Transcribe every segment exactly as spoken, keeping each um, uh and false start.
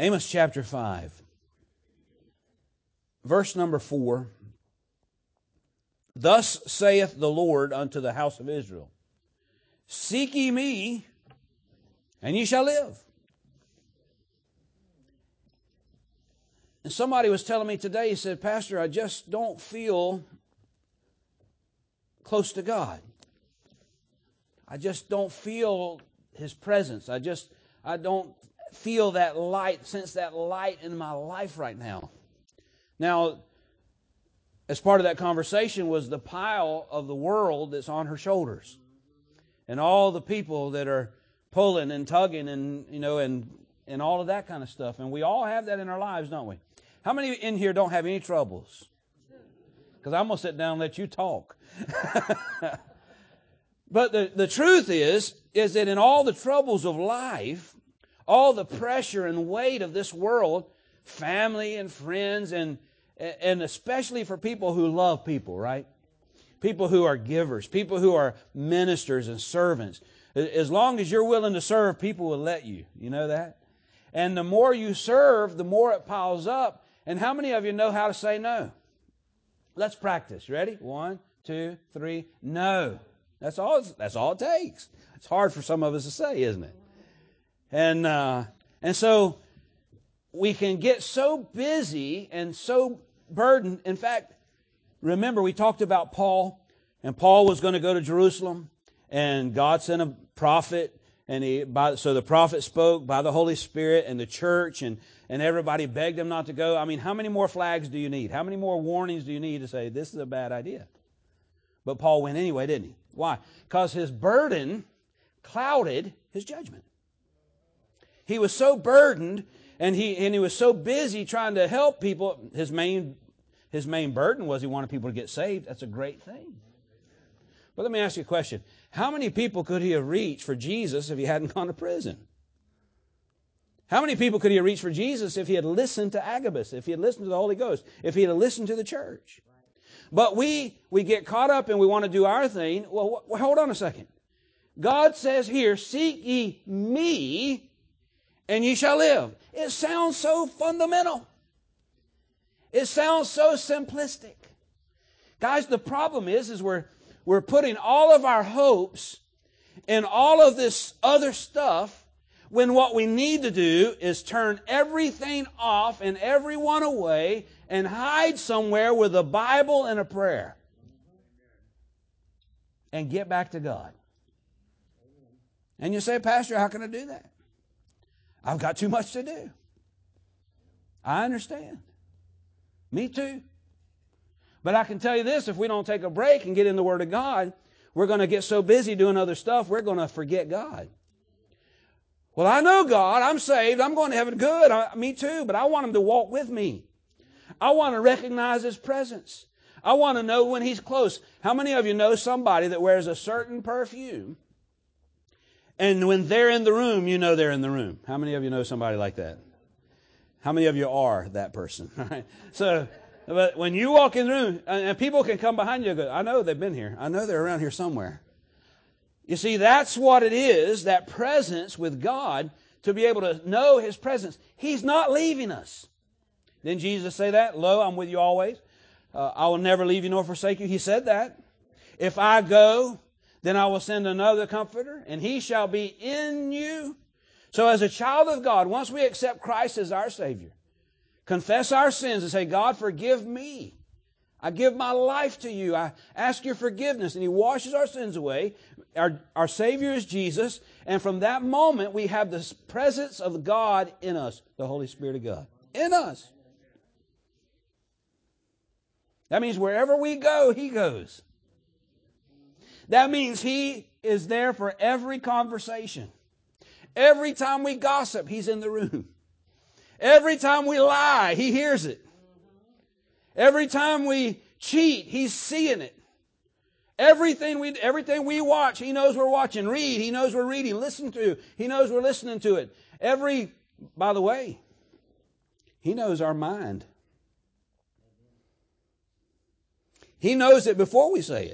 Amos chapter five, verse number four. Thus saith the Lord unto the house of Israel, seek ye me, and ye shall live. And somebody was telling me today, he said, Pastor, I just don't feel close to God. I just don't feel His presence. I just, I don't feel that light, sense that light in my life right now. Now, as part of that conversation was the pile of the world that's on her shoulders. And all the people that are pulling and tugging and, you know, and, and all of that kind of stuff. And we all have that in our lives, don't we? How many in here don't have any troubles? Because I'm going to sit down and let you talk. But the, the truth is, is that in all the troubles of life, all the pressure and weight of this world, family and friends, and, and especially for people who love people, right? People who are givers, people who are ministers and servants. As long as you're willing to serve, people will let you. You know that? And the more you serve, the more it piles up. And how many of you know how to say no? Let's practice. Ready? One, two, three. No. That's all. That's all it takes. It's hard for some of us to say, isn't it? And uh, and so we can get so busy and so burdened. In fact, remember we talked about Paul, and Paul was going to go to Jerusalem, and God sent a prophet, and he by, so the prophet spoke by the Holy Spirit, and the church and and everybody begged him not to go. I mean, how many more flags do you need? How many more warnings do you need to say this is a bad idea? But Paul went anyway, didn't he? Why? Because his burden clouded his judgment. He was so burdened, and he and he was so busy trying to help people. His main his main burden was he wanted people to get saved. That's a great thing. But let me ask you a question. How many people could he have reached for Jesus if he hadn't gone to prison? How many people could he have reached for Jesus if he had listened to Agabus, if he had listened to the Holy Ghost, if he had listened to the church? But we we get caught up and we want to do our thing. Well, wh- hold on a second. God says here, seek ye me, and ye shall live. It sounds so fundamental. It sounds so simplistic. Guys, the problem is, is we're, we're putting all of our hopes in all of this other stuff when what we need to do is turn everything off and everyone away and hide somewhere with a Bible and a prayer and get back to God. And you say, Pastor, how can I do that? I've got too much to do. I understand. Me too. But I can tell you this, if we don't take a break and get in the Word of God, we're going to get so busy doing other stuff, we're going to forget God. Well, I know God. I'm saved. I'm going to heaven. Good. I, me too. But I want Him to walk with me. I want to recognize His presence. I want to know when He's close. How many of you know somebody that wears a certain perfume, and when they're in the room, you know they're in the room? How many of you know somebody like that? How many of you are that person? Right? So, but when you walk in the room, and people can come behind you and go, I know they've been here. I know they're around here somewhere. You see, that's what it is, that presence with God, to be able to know His presence. He's not leaving us. Didn't Jesus say that? Lo, I'm with you always. Uh, I will never leave you nor forsake you. He said that. If I go, then I will send another comforter, and He shall be in you. So as a child of God, once we accept Christ as our Savior, confess our sins and say, God, forgive me. I give my life to you. I ask your forgiveness. And He washes our sins away. Our, our Savior is Jesus. And from that moment, we have the presence of God in us, the Holy Spirit of God in us. That means wherever we go, He goes. That means He is there for every conversation. Every time we gossip, He's in the room. Every time we lie, He hears it. Every time we cheat, He's seeing it. Everything we everything we watch, He knows we're watching. Read, He knows we're reading. Listen to, He knows we're listening to it. Every, by the way, He knows our mind. He knows it before we say it.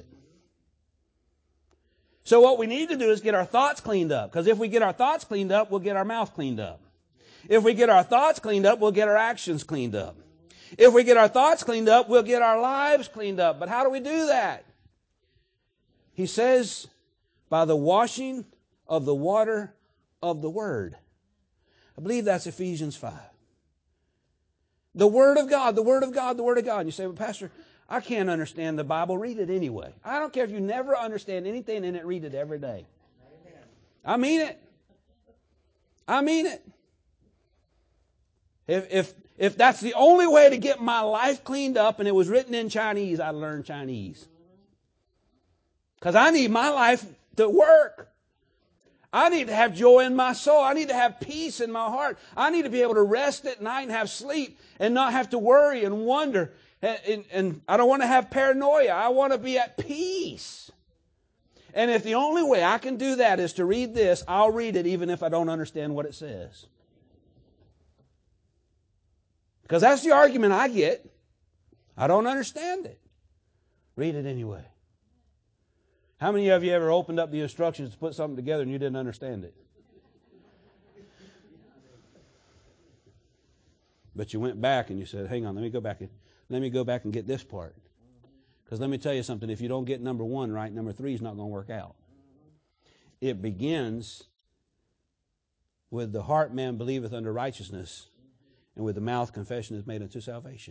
So what we need to do is get our thoughts cleaned up. Because if we get our thoughts cleaned up, we'll get our mouth cleaned up. If we get our thoughts cleaned up, we'll get our actions cleaned up. If we get our thoughts cleaned up, we'll get our lives cleaned up. But how do we do that? He says, by the washing of the water of the Word. I believe that's Ephesians five. The Word of God, the Word of God, the Word of God. And you say, well, Pastor, I can't understand the Bible. Read it anyway. I don't care if you never understand anything in it, read it every day. Amen. I mean it. I mean it. If, if, if that's the only way to get my life cleaned up and it was written in Chinese, I'd learn Chinese. Because I need my life to work. I need to have joy in my soul. I need to have peace in my heart. I need to be able to rest at night and have sleep and not have to worry and wonder. And, and, and I don't want to have paranoia. I want to be at peace. And if the only way I can do that is to read this, I'll read it even if I don't understand what it says. Because that's the argument I get. I don't understand it. Read it anyway. How many of you ever opened up the instructions to put something together and you didn't understand it? But you went back and you said, hang on, let me go back and let me go back and get this part. Because let me tell you something, if you don't get number one right, number three is not going to work out. It begins with the heart man believeth unto righteousness, and with the mouth confession is made unto salvation.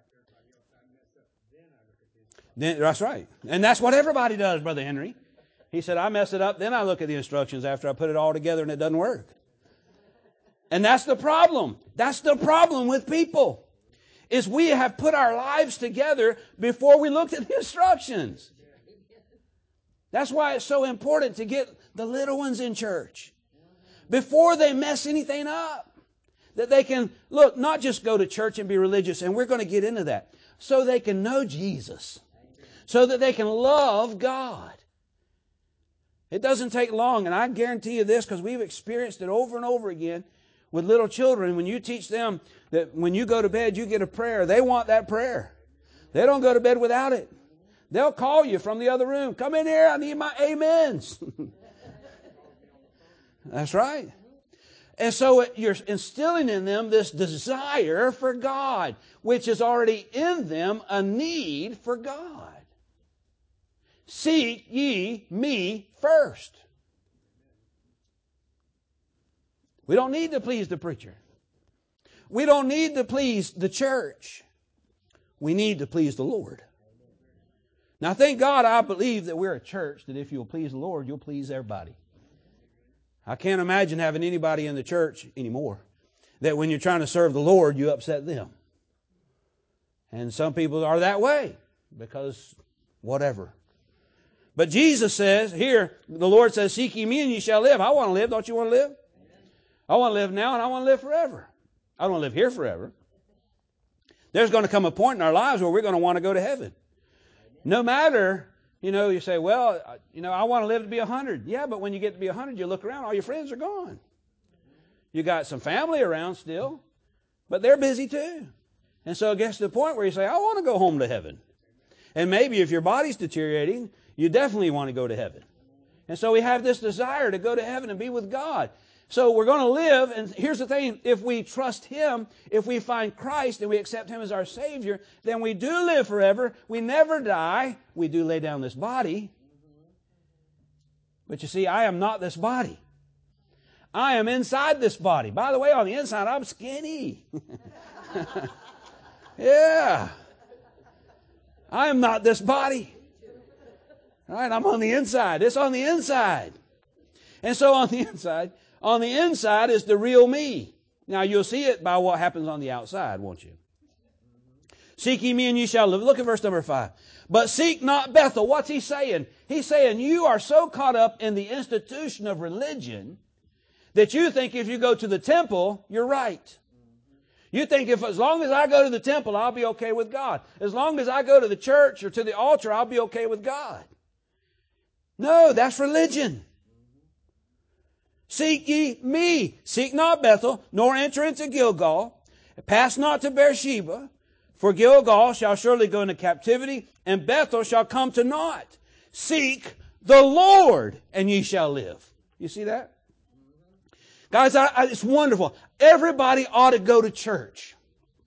Then, that's right. And that's what everybody does, Brother Henry. He said, I mess it up, then I look at the instructions after I put it all together and it doesn't work. And that's the problem. That's the problem with people. Is we have put our lives together before we looked at the instructions. That's why it's so important to get the little ones in church before they mess anything up. That they can, look, not just go to church and be religious, and we're going to get into that, so they can know Jesus. So that they can love God. It doesn't take long, and I guarantee you this because we've experienced it over and over again with little children. When you teach them that when you go to bed, you get a prayer, they want that prayer. They don't go to bed without it. They'll call you from the other room. Come in here, I need my amens. That's right. And so you're instilling in them this desire for God, which is already in them a need for God. Seek ye me first. We don't need to please the preacher. We don't need to please the church. We need to please the Lord. Now, thank God I believe that we're a church that if you'll please the Lord, you'll please everybody. I can't imagine having anybody in the church anymore that when you're trying to serve the Lord, you upset them. And some people are that way because whatever. But Jesus says, here, the Lord says, seek ye me and ye shall live. I want to live. Don't you want to live? I want to live now and I want to live forever. I don't want to live here forever. There's going to come a point in our lives where we're going to want to go to heaven. No matter, you know, you say, well, you know, I want to live to be a hundred. Yeah, but when you get to be a hundred, you look around, all your friends are gone. You got some family around still, but they're busy too. And so it gets to the point where you say, I want to go home to heaven. And maybe if your body's deteriorating, you definitely want to go to heaven. And so we have this desire to go to heaven and be with God. So we're going to live, and here's the thing, if we trust Him, if we find Christ and we accept Him as our Savior, then we do live forever. We never die. We do lay down this body. But you see, I am not this body. I am inside this body. By the way, on the inside, I'm skinny. Yeah. I am not this body. All right, I'm on the inside. It's on the inside. And so on the inside, on the inside is the real me. Now you'll see it by what happens on the outside, won't you? Seek ye me and ye shall live. Look at verse number five. But seek not Bethel. What's he saying? He's saying you are so caught up in the institution of religion that you think if you go to the temple, you're right. You think if as long as I go to the temple, I'll be okay with God. As long as I go to the church or to the altar, I'll be okay with God. No, that's religion. Seek ye me. Seek not Bethel, nor enter into Gilgal. Pass not to Beersheba, for Gilgal shall surely go into captivity, and Bethel shall come to naught. Seek the Lord, and ye shall live. You see that? Guys, I, I, it's wonderful. Everybody ought to go to church.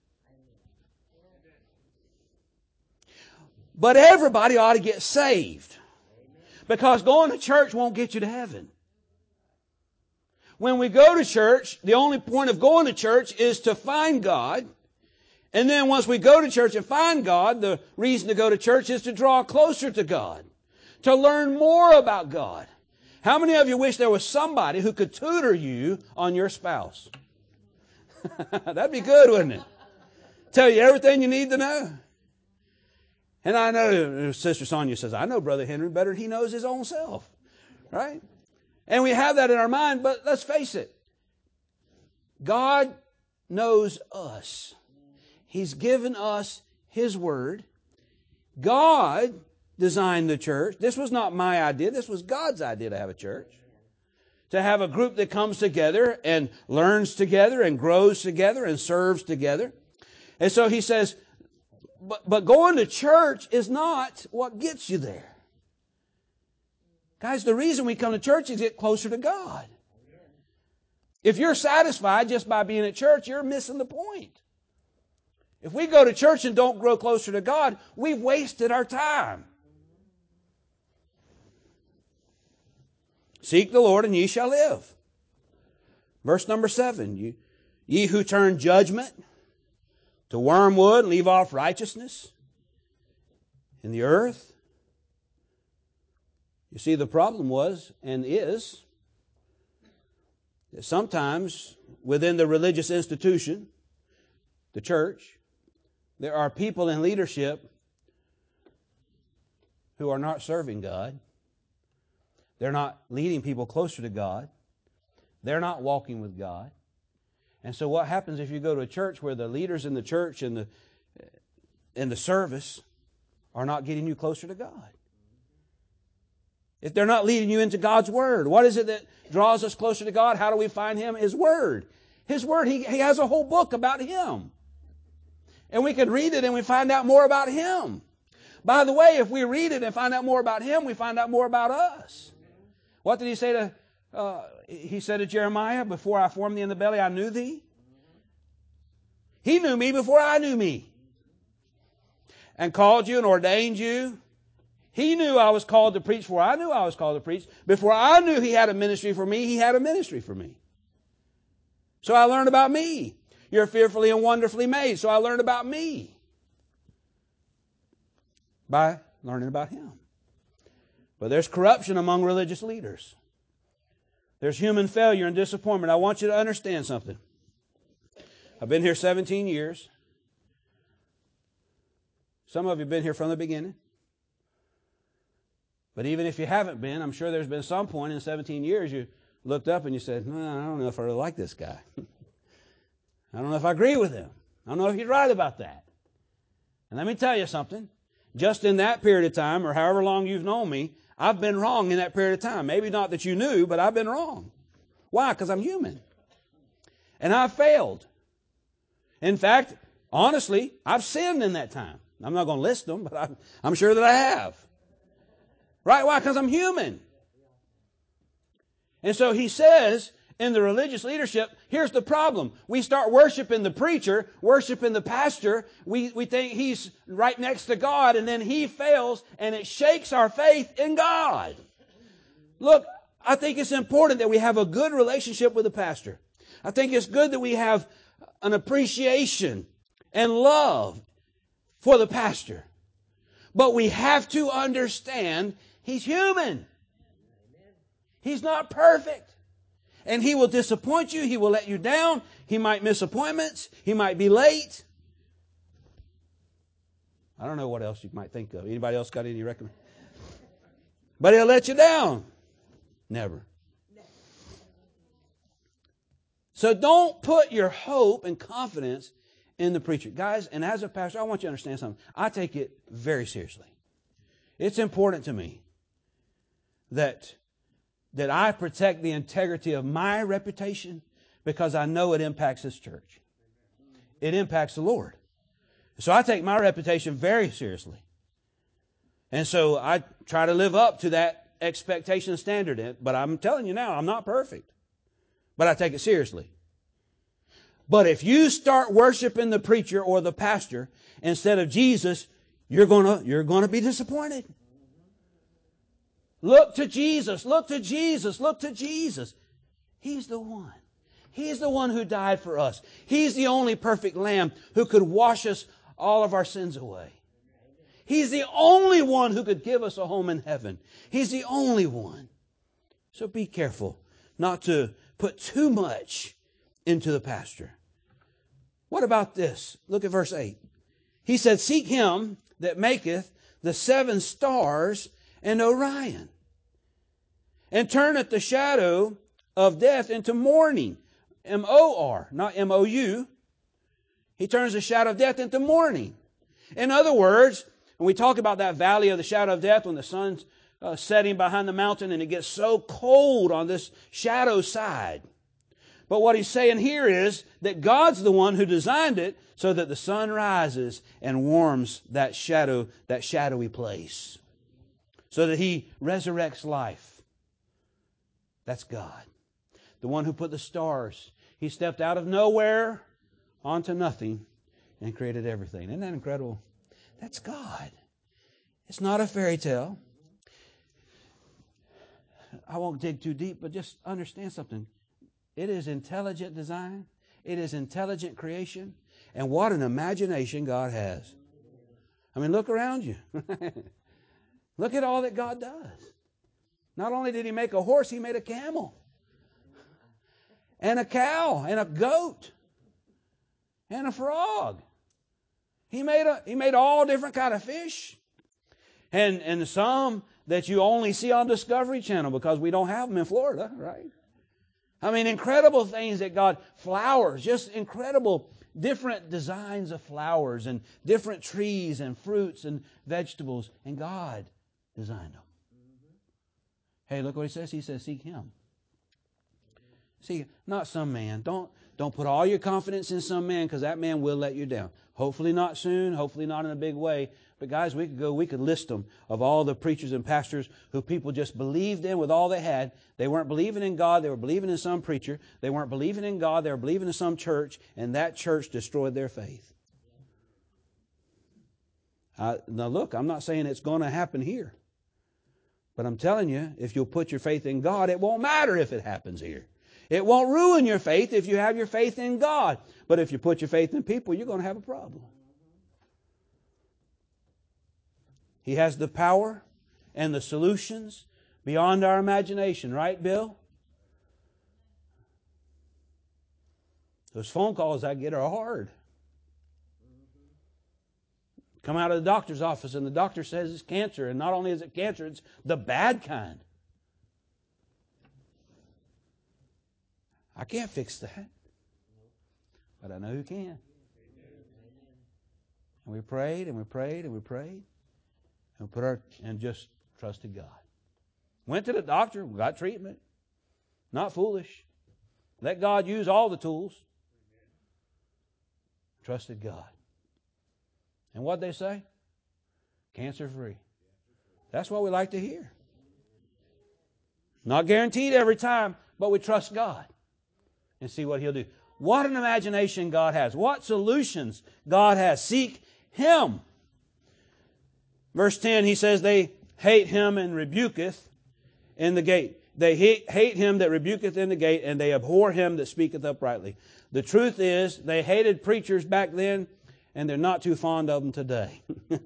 But everybody ought to get saved. Because going to church won't get you to heaven. When we go to church, the only point of going to church is to find God. And then once we go to church and find God, the reason to go to church is to draw closer to God, to learn more about God. How many of you wish there was somebody who could tutor you on your spouse? That'd be good, wouldn't it? Tell you everything you need to know. And I know Sister Sonia says, I know Brother Henry better than he knows his own self. Right? And we have that in our mind, but let's face it. God knows us. He's given us His Word. God designed the church. This was not my idea. This was God's idea to have a church. To have a group that comes together and learns together and grows together and serves together. And so He says, but, but going to church is not what gets you there. Guys, the reason we come to church is to get closer to God. If you're satisfied just by being at church, you're missing the point. If we go to church and don't grow closer to God, we've wasted our time. Seek the Lord and ye shall live. Verse number seven. You, ye who turn judgment to wormwood and leave off righteousness in the earth. You see, the problem was and is that sometimes within the religious institution, the church, there are people in leadership who are not serving God. They're not leading people closer to God. They're not walking with God. And so what happens if you go to a church where the leaders in the church and the, in the service are not getting you closer to God? If they're not leading you into God's Word, what is it that draws us closer to God? How do we find Him? His Word. His Word, He, he has a whole book about Him. And we could read it and we find out more about Him. By the way, if we read it and find out more about Him, we find out more about us. What did He say to, uh, He said to Jeremiah, before I formed thee in the belly, I knew thee. He knew me before I knew me. And called you and ordained you. He knew I was called to preach before I knew I was called to preach. Before I knew He had a ministry for me, He had a ministry for me. So I learned about me. You're fearfully and wonderfully made. So I learned about me by learning about Him. But there's corruption among religious leaders. There's human failure and disappointment. I want you to understand something. I've been here seventeen years. Some of you have been here from the beginning. But even if you haven't been, I'm sure there's been some point in seventeen years you looked up and you said, well, I don't know if I really like this guy. I don't know if I agree with him. I don't know if he's right about that. And let me tell you something. Just in that period of time, or however long you've known me, I've been wrong in that period of time. Maybe not that you knew, but I've been wrong. Why? Because I'm human. And I've failed. In fact, honestly, I've sinned in that time. I'm not going to list them, but I'm, I'm sure that I have. Right? Why? Because I'm human. And so He says, in the religious leadership, here's the problem. We start worshiping the preacher, worshiping the pastor. We, we think he's right next to God, and then he fails, and it shakes our faith in God. Look, I think it's important that we have a good relationship with the pastor. I think it's good that we have an appreciation and love for the pastor. But we have to understand he's human. He's not perfect. And he will disappoint you. He will let you down. He might miss appointments. He might be late. I don't know what else you might think of. Anybody else got any recommendation? But he'll let you down. Never. So don't put your hope and confidence in the preacher. Guys, and as a pastor, I want you to understand something. I take it very seriously. It's important to me that that I protect the integrity of my reputation because I know it impacts this church. It impacts the Lord. So I take my reputation very seriously. And so I try to live up to that expectation and standard. But I'm telling you now, I'm not perfect. but I take it seriously. But if you start worshiping the preacher or the pastor instead of Jesus, you're gonna, you're gonna be disappointed. Look to Jesus, look to Jesus, look to Jesus. He's the one. He's the one who died for us. He's the only perfect Lamb who could wash us all of our sins away. He's the only one who could give us a home in heaven. He's the only one. So be careful not to put too much into the pastor. What about this? Look at verse eight. He said, seek him that maketh the seven stars and Orion, and turneth the shadow of death into morning. M O R, not M O U. He turns the shadow of death into morning. In other words, when we talk about that valley of the shadow of death, when the sun's uh, setting behind the mountain and it gets so cold on this shadow side. But what he's saying here is that God's the one who designed it so that the sun rises and warms that shadow, that shadowy place. So that He resurrects life. That's God. The one who put the stars. He stepped out of nowhere onto nothing and created everything. Isn't that incredible? That's God. It's not a fairy tale. I won't dig too deep, but just understand something. It is intelligent design. It is intelligent creation. And what an imagination God has. I mean, look around you. Look at all that God does. Not only did He make a horse, He made a camel. And a cow. And a goat. And a frog. He made a, He made all different kind of fish. And, and some that you only see on Discovery Channel because we don't have them in Florida, right? I mean, incredible things that God, flowers, just incredible different designs of flowers and different trees and fruits and vegetables. And God designed them. Hey, look what He says. He says, seek Him. See, not some man. Don't, don't put all your confidence in some man, because that man will let you down. Hopefully not soon. Hopefully not in a big way. But guys, we could go, we could list them of all the preachers and pastors who people just believed in with all they had. They weren't believing in God. They were believing in some preacher. They weren't believing in God. They were believing in some church. And that church destroyed their faith. I, now look, I'm not saying it's going to happen here. But I'm telling you, if you'll put your faith in God, it won't matter if it happens here. It won't ruin your faith if you have your faith in God. But if you put your faith in people, you're going to have a problem. He has the power and the solutions beyond our imagination. Right, Bill? Those phone calls I get are hard. Come out of the doctor's office and the doctor says it's cancer. And not only is it cancer, it's the bad kind. I can't fix that. But I know who can. And we prayed and we prayed and we prayed. And put our and just trusted God. Went to the doctor, got treatment. Not foolish. Let God use all the tools. Trusted God. And what'd they say? Cancer free. That's what we like to hear. Not guaranteed every time, but we trust God and see what He'll do. What an imagination God has. What solutions God has. Seek Him. Verse ten, he says, they hate Him and rebuketh in the gate. They hate, hate Him that rebuketh in the gate, and they abhor Him that speaketh uprightly. The truth is, they hated preachers back then, and they're not too fond of them today.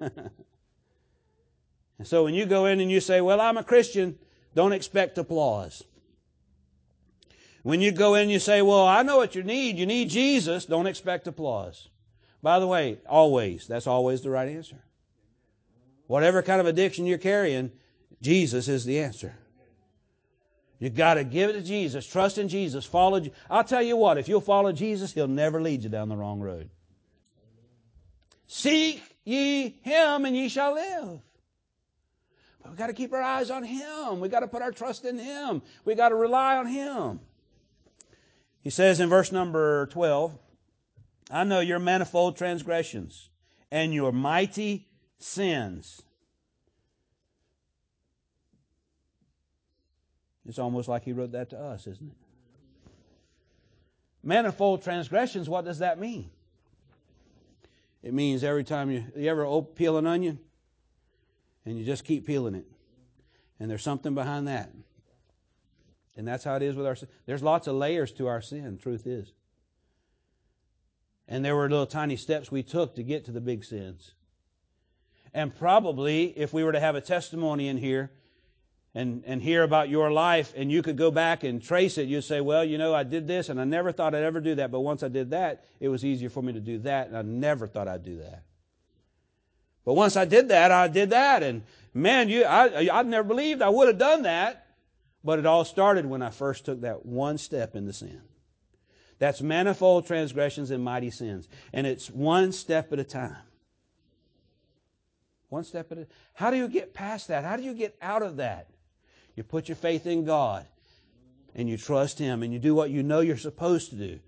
And so when you go in and you say, well, I'm a Christian, don't expect applause. When you go in and you say, well, I know what you need. You need Jesus. Don't expect applause. By the way, always, that's always the right answer. Whatever kind of addiction you're carrying, Jesus is the answer. You've got to give it to Jesus. Trust in Jesus. Follow. I'll tell you what, if you'll follow Jesus, He'll never lead you down the wrong road. Seek ye Him and ye shall live. But we've got to keep our eyes on Him. We've got to put our trust in Him. We've got to rely on Him. He says in verse number twelve, I know your manifold transgressions and your mighty sins. It's almost like He wrote that to us, isn't it? Manifold transgressions, what does that mean? It means every time you, you ever op- peel an onion and you just keep peeling it. And there's something behind that. And that's how it is with our sin. There's lots of layers to our sin, truth is. And there were little tiny steps we took to get to the big sins. And probably if we were to have a testimony in here and, and hear about your life and you could go back and trace it, you'd say, well, you know, I did this and I never thought I'd ever do that. But once I did that, it was easier for me to do that. And I never thought I'd do that. But once I did that, I did that. And man, you, I, I never believed I would have done that. But it all started when I first took that one step into sin. That's manifold transgressions and mighty sins. And it's one step at a time. One step at a time. How do you get past that? How do you get out of that? You put your faith in God. And you trust Him. And you do what you know you're supposed to do.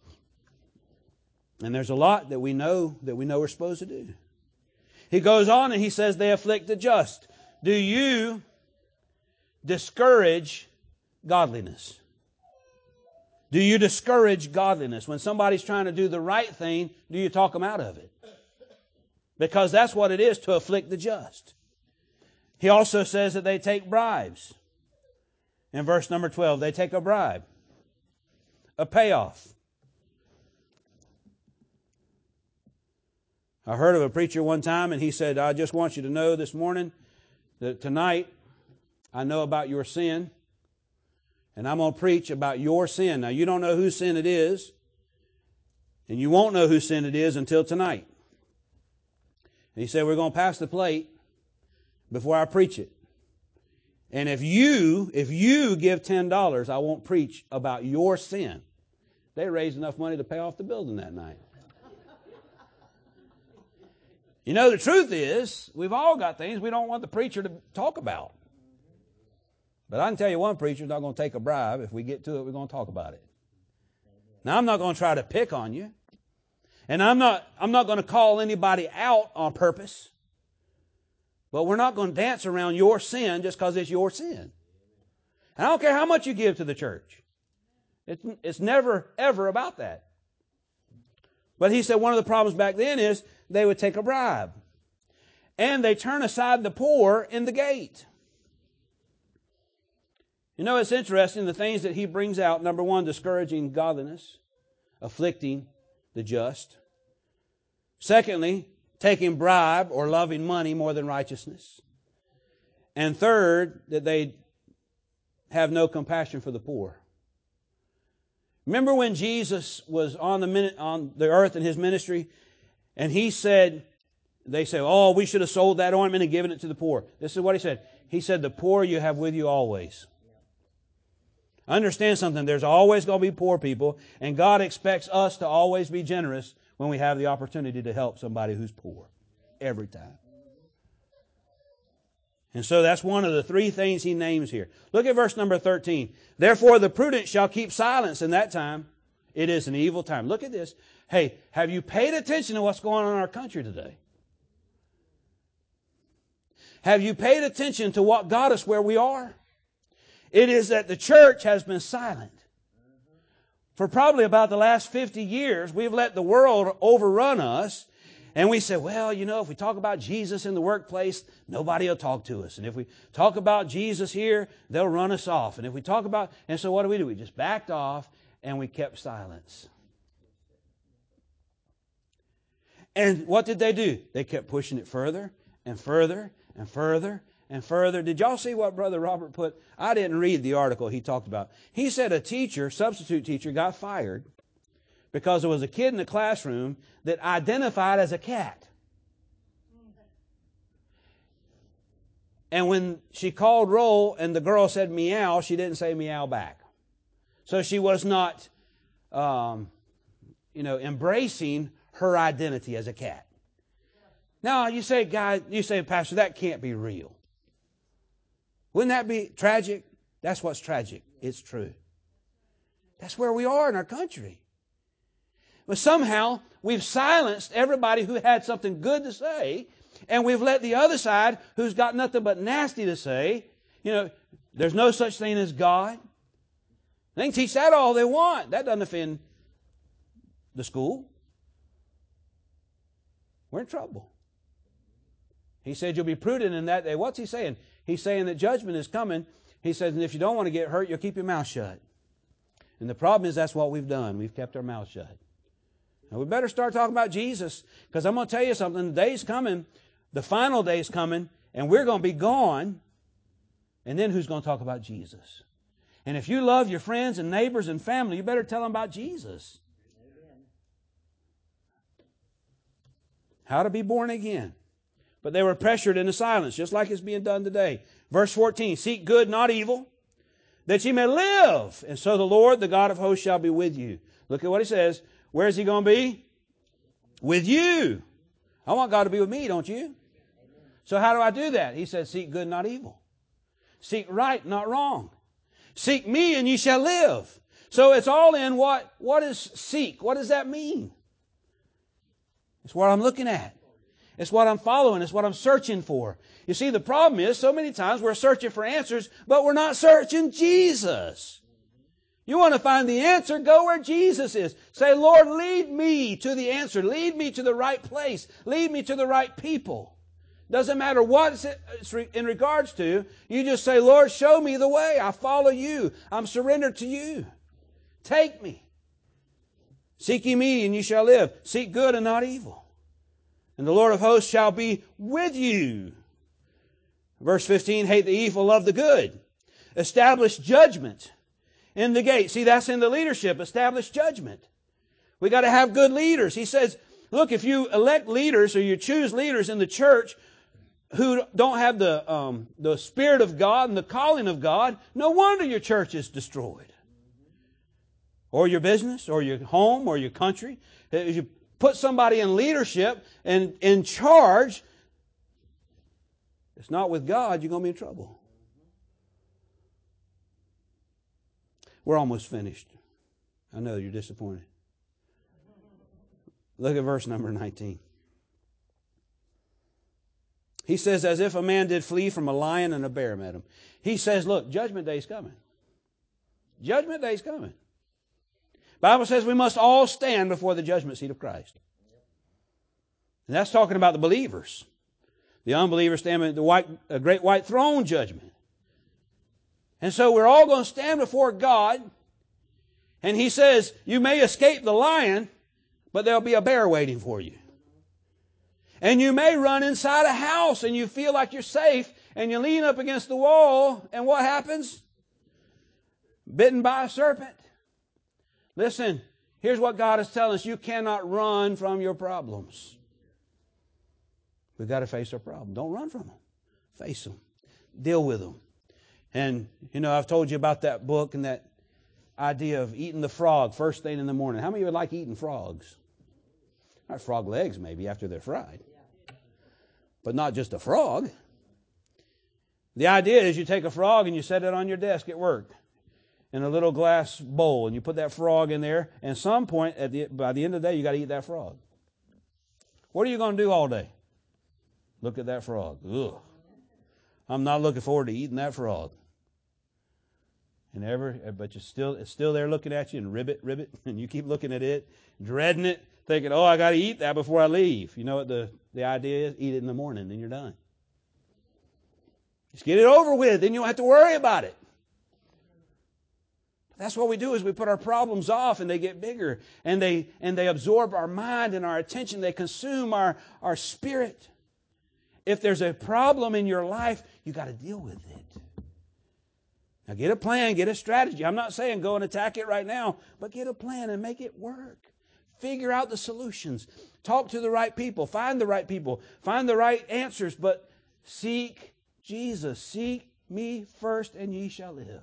And there's a lot that we know that we know we're supposed to do. He goes on and he says, they afflict the just. Do you discourage godliness? Do you discourage godliness? When somebody's trying to do the right thing, do you talk them out of it? Because that's what it is to afflict the just. He also says that they take bribes. In verse number twelve, they take a bribe, a payoff. I heard of a preacher one time and he said, I just want you to know this morning that tonight I know about your sin, and I'm going to preach about your sin. Now, you don't know whose sin it is, and you won't know whose sin it is until tonight. And he said, we're going to pass the plate before I preach it. And if you, if you give ten dollars, I won't preach about your sin. They raised enough money to pay off the building that night. You know, the truth is, we've all got things we don't want the preacher to talk about. But I can tell you one preacher's not going to take a bribe. If we get to it, we're going to talk about it. Now, I'm not going to try to pick on you. And I'm not, I'm not going to call anybody out on purpose. But we're not going to dance around your sin just because it's your sin. I don't care how much you give to the church. It's, it's never, ever about that. But he said one of the problems back then is they would take a bribe. And they turn aside the poor in the gate. You know, it's interesting, the things that he brings out. Number one, discouraging godliness, afflicting the just. Secondly, taking bribe or loving money more than righteousness. And third, that they have no compassion for the poor. Remember when Jesus was on the minute, on the earth in His ministry, and He said, they say, oh, we should have sold that ointment and given it to the poor. This is what He said. He said, the poor you have with you always. Understand something. There's always going to be poor people, and God expects us to always be generous when we have the opportunity to help somebody who's poor. Every time. And so that's one of the three things He names here. Look at verse number thirteen. Therefore the prudent shall keep silence in that time. It is an evil time. Look at this. Hey, have you paid attention to what's going on in our country today? Have you paid attention to what got us where we are? It is that the church has been silent. For probably about the last fifty years, we've let the world overrun us. And we say, well, you know, if we talk about Jesus in the workplace, nobody will talk to us. And if we talk about Jesus here, they'll run us off. And if we talk about, and so what do we do? We just backed off and we kept silence. And what did they do? They kept pushing it further and further and further and further. Did y'all see what Brother Robert put? I didn't read the article he talked about. He said a teacher, substitute teacher, got fired because there was a kid in the classroom that identified as a cat. And when she called roll and the girl said meow, she didn't say meow back. So she was not, um, you know, embracing her identity as a cat. Now, you say, guy, you say, Pastor, that can't be real. Wouldn't that be tragic? That's what's tragic. It's true. That's where we are in our country. But somehow we've silenced everybody who had something good to say, and we've let the other side, who's got nothing but nasty to say, you know, there's no such thing as God. They can teach that all they want. That doesn't offend the school. We're in trouble. He said you'll be prudent in that day. What's he saying? He's saying that judgment is coming. He says, and if you don't want to get hurt, you'll keep your mouth shut. And the problem is that's what we've done. We've kept our mouth shut. Now we better start talking about Jesus, because I'm going to tell you something. The day's coming, the final day's coming, and we're going to be gone. And then who's going to talk about Jesus? And if you love your friends and neighbors and family, you better tell them about Jesus. Amen. How to be born again. But they were pressured into silence, just like it's being done today. Verse fourteen, seek good, not evil, that ye may live. And so the Lord, the God of hosts, shall be with you. Look at what he says. Where is he going to be? With you. I want God to be with me, don't you? So how do I do that? He says, seek good, not evil. Seek right, not wrong. Seek me and ye shall live. So it's all in what, what is seek? What does that mean? It's what I'm looking at. It's what I'm following. It's what I'm searching for. You see, the problem is so many times we're searching for answers, but we're not searching Jesus. You want to find the answer? Go where Jesus is. Say, Lord, lead me to the answer. Lead me to the right place. Lead me to the right people. Doesn't matter what it's in regards to. You just say, Lord, show me the way. I follow you. I'm surrendered to you. Take me. Seek ye me and ye shall live. Seek good and not evil. And the Lord of hosts shall be with you. Verse fifteen, hate the evil, love the good. Establish judgment in the gate. See, that's in the leadership. Establish judgment. We got to have good leaders. He says, look, if you elect leaders or you choose leaders in the church who don't have the, um, the Spirit of God and the calling of God, no wonder your church is destroyed. Or your business, or your home, or your country. If you put somebody in leadership and in charge, it's not with God, you're going to be in trouble. We're almost finished. I know you're disappointed. Look at verse number nineteen. He says, as if a man did flee from a lion and a bear met him. He says, look, judgment day's coming. Judgment day's coming. The Bible says we must all stand before the judgment seat of Christ. And that's talking about the believers. The unbelievers stand in the white, a great white throne judgment. And so we're all going to stand before God. And He says, you may escape the lion, but there'll be a bear waiting for you. And you may run inside a house and you feel like you're safe and you lean up against the wall and what happens? Bitten by a serpent. Listen, here's what God is telling us. You cannot run from your problems. We've got to face our problem. Don't run from them. Face them. Deal with them. And, you know, I've told you about that book and that idea of eating the frog first thing in the morning. How many of you would like eating frogs? Not frog legs, maybe, after they're fried. But not just a frog. The idea is you take a frog and you set it on your desk at work in a little glass bowl, and you put that frog in there, and at some point, at the, by the end of the day, you got to eat that frog. What are you going to do all day? Look at that frog. Ugh. I'm not looking forward to eating that frog. And ever, but you're still, it's still there looking at you and ribbit, ribbit, and you keep looking at it, dreading it, thinking, oh, I got to eat that before I leave. You know what the, the idea is? Eat it in the morning, then you're done. Just get it over with, then you don't have to worry about it. That's what we do is we put our problems off and they get bigger and they and they absorb our mind and our attention. They consume our, our spirit. If there's a problem in your life, you got to deal with it. Now get a plan, get a strategy. I'm not saying go and attack it right now, but get a plan and make it work. Figure out the solutions. Talk to the right people. Find the right people. Find the right answers, but seek Jesus. Seek me first and ye shall live.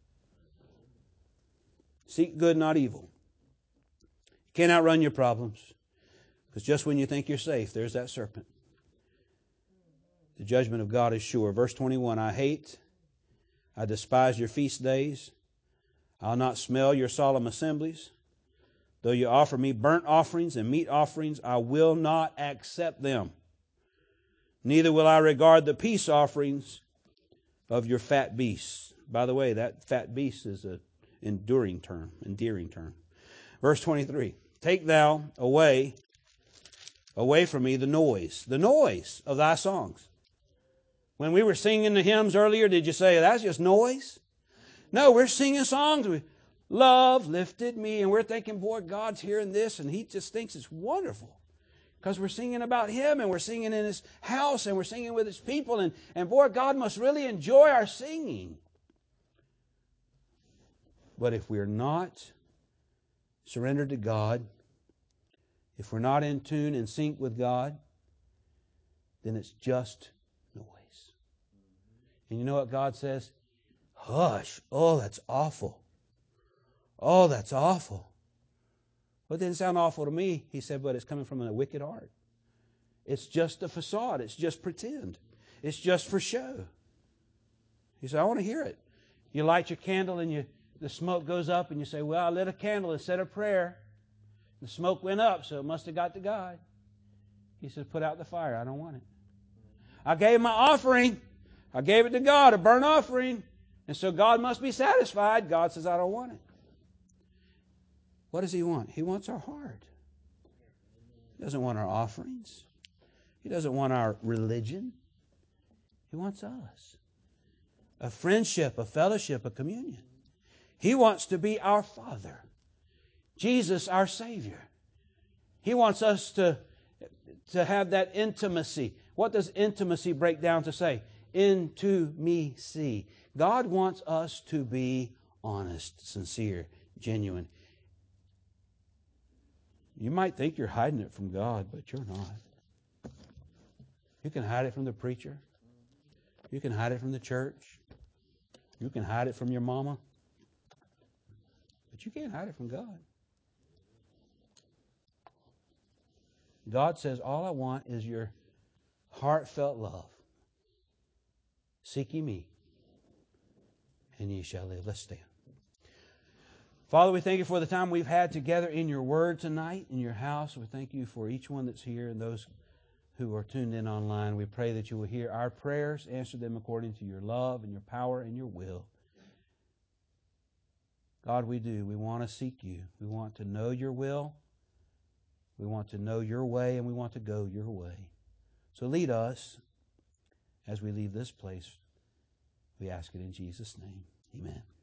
Seek good, not evil. You can't outrun your problems. Because just when you think you're safe, there's that serpent. The judgment of God is sure. Verse twenty-one, I hate, I despise your feast days. I'll not smell your solemn assemblies. Though you offer me burnt offerings and meat offerings, I will not accept them. Neither will I regard the peace offerings of your fat beasts. By the way, that fat beast is a enduring term, endearing term. Verse twenty-three. take thou away, away from me the noise, the noise of thy songs. When we were singing the hymns earlier, did you say, that's just noise? No, we're singing songs. We, Love lifted me, and we're thinking, boy, God's hearing this, and He just thinks it's wonderful. Because we're singing about Him, and we're singing in His house, and we're singing with His people, and, and boy, God must really enjoy our singing. But if we're not surrendered to God, if we're not in tune and sync with God, then it's just noise. And you know what God says? Hush. Oh, that's awful. Oh, that's awful. Well, it didn't sound awful to me. He said, but it's coming from a wicked heart. It's just a facade. It's just pretend. It's just for show. He said, I want to hear it. You light your candle and you the smoke goes up and you say, well, I lit a candle and said a prayer. The smoke went up, so it must have got to God. He says, put out the fire. I don't want it. I gave my offering. I gave it to God, a burnt offering. And so God must be satisfied. God says, I don't want it. What does He want? He wants our heart. He doesn't want our offerings. He doesn't want our religion. He wants us. A friendship, a fellowship, a communion. He wants to be our Father. Jesus, our Savior. He wants us to, to have that intimacy. What does intimacy break down to say? Into me see. God wants us to be honest, sincere, genuine. You might think you're hiding it from God, but you're not. You can hide it from the preacher. You can hide it from the church. You can hide it from your mama. But you can't hide it from God. God says, all I want is your heartfelt love. Seek ye me, and ye shall live. Let's stand. Father, we thank You for the time we've had together in Your Word tonight, in Your house. We thank You for each one that's here and those who are tuned in online. We pray that You will hear our prayers, answer them according to Your love and Your power and Your will. God, we do. We want to seek You. We want to know Your will. We want to know Your way, and we want to go Your way. So lead us as we leave this place. We ask it in Jesus' name. Amen.